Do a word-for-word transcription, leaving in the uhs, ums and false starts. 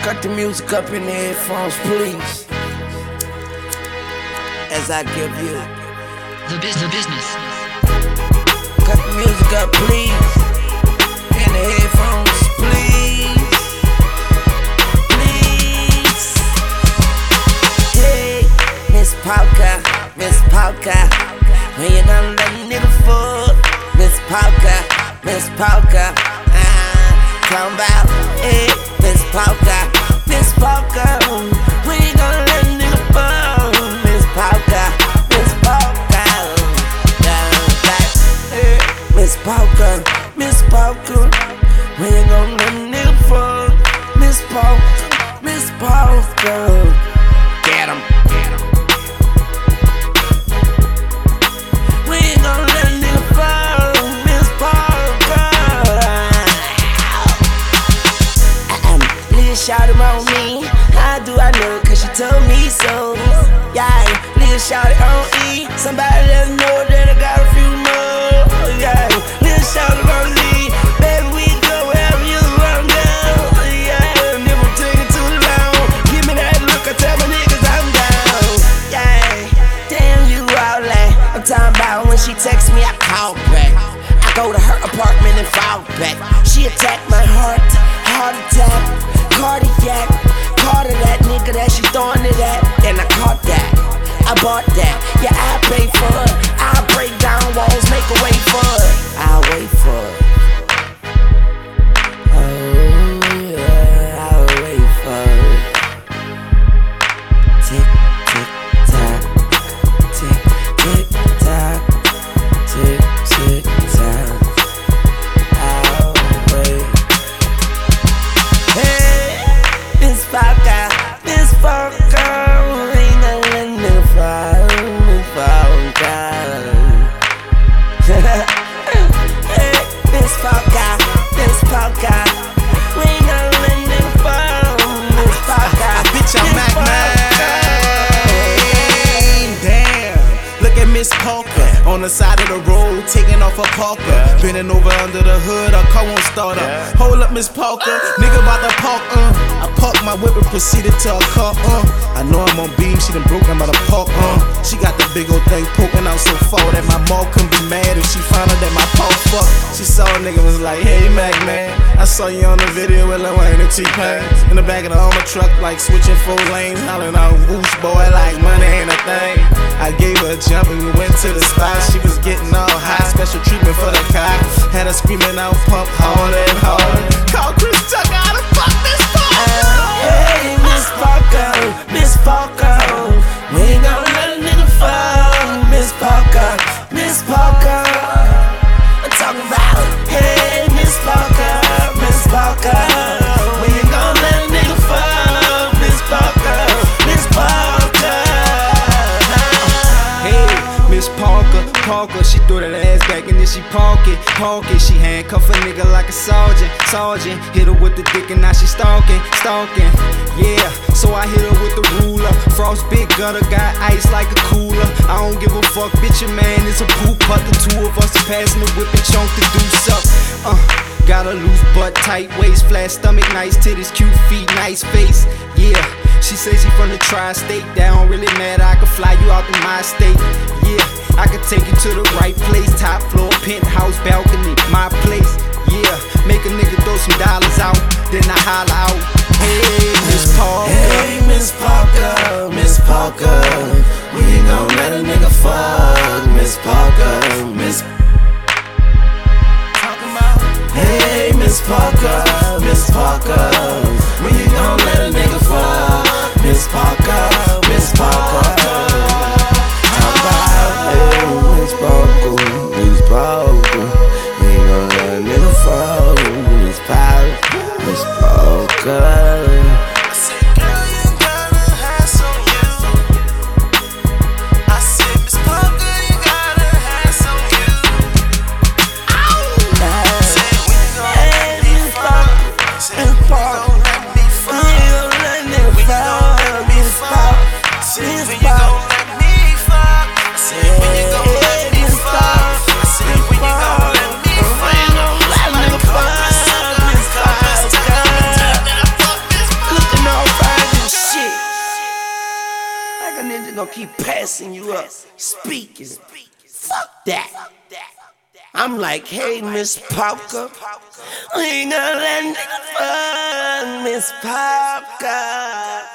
Cut the music up in the headphones, please. As I give you the, biz the business. Cut the music up, please. In the headphones, please. Please. Hey, Miss Polka, Miss Polka. When you gonna let a nigga fuck? Miss Polka, Miss Polka. Ah, talking about, hey, Miss Polka, Miss Polka. When you gonna let a nigga fuck? Miss Polka, Miss Polka. Hey, Miss Polka, Miss Polka. When you gonna let a nigga fuck? Miss Polka, Miss Polka. Get 'em. When you gonna let a nigga fuck? Miss Polka. Little shout on me. How do I know? Cause she told me so. Yeah, little shout on E. Somebody let me know that I got a few more. Yeah, little shout on me. Baby, we go wherever you wanna go. Yeah, never take it too long. Give me that look, I tell my niggas I'm down. Yeah, damn you all that. I'm talking about when she texts me, I call back. I go to her apartment and fall back. She attacked my heart, heart attack, cardiac. Caught her that nigga that she throwing it at. And I caught that, I bought that. Yeah, I pay for it. I break down walls, make a way for it. I'll wait for it. Oh yeah, I'll wait for it. Tick, tick, tock. Tick, tick, tock. Tick, tick, tock. I'll wait. Hey, Miss Polka, Miss Polka. We ain't gonna let me fall, Miss Polka. Hey, Miss Polka, Miss Polka. We ain't gonna let me fall, Miss Polka. Bitch, I'm Mac Man. Damn, look at Miss Polka on the side of the road, taking off her Polka. Bending over under the hood, her car won't start up. Hold up, Miss Polka, nigga about to park, uh. I parked my whip and proceeded to her car, uh. I know I'm on beam, she done broke, I'm about to park, uh. She got the big old thing poking out so far that my mom couldn't be mad if she found out that my paw fucked. She saw a nigga was like, hey Mac Man, I saw you on the video with Lil Wayne and T-Pain. In the back of the Hummer truck, like switching four lanes, hollering out whoosh boy, like money ain't a thing. I gave her a jump and we went to the spot. She was getting all high, special treatment for the car. Had her screaming out, pump harder and harder. Call Chris Tucker, how the fuck this Polka? Hey, Miss Polka, Miss Polka. We ain't gonna let a nigga fall, Miss Polka, Miss Polka. I'm talking about, hey, Miss Polka, Miss Polka. We ain't gonna let a nigga fall, Miss Polka, Miss Polka. Hey, Miss Polka, Polka, she threw that ass back and then she park it, park it. She handcuff a nigga like a sergeant, sergeant. Hit her with the dick and now she stalking, stalking. Yeah, so I hit her with the ruler. Frost big gutter, got ice like a cooler. I don't give a fuck, bitch, your man is a poop putt. The two of us are passing the whip and chunk the deuce up. Uh, got a loose butt, tight waist, flat stomach, nice titties, cute feet, nice face. Yeah, she says she from the tri-state. That don't really matter, I can fly you out to my state. Yeah, I can take you to the right place. Top floor, penthouse, balcony, my place. Yeah, make a nigga throw some dollars out, then I holler out. Hey, Miss Polka. Hey, Miss Polka, Miss Polka. We ain't gon' let a nigga fuck, Miss Polka, Miss. Hey, Miss Polka, Miss Polka. We ain't gon' let a nigga fuck, Miss Polka, Miss Polka. Talk about, hey, Miss Polka, Miss Polka. We ain't gon' let a nigga fuck, Miss Polka, Miss Polka. nigga gonna keep passing you up, speaking. Fuck that. I'm like, hey, Miss Parker, we ain't gonna let nigga fuck Miss Parker.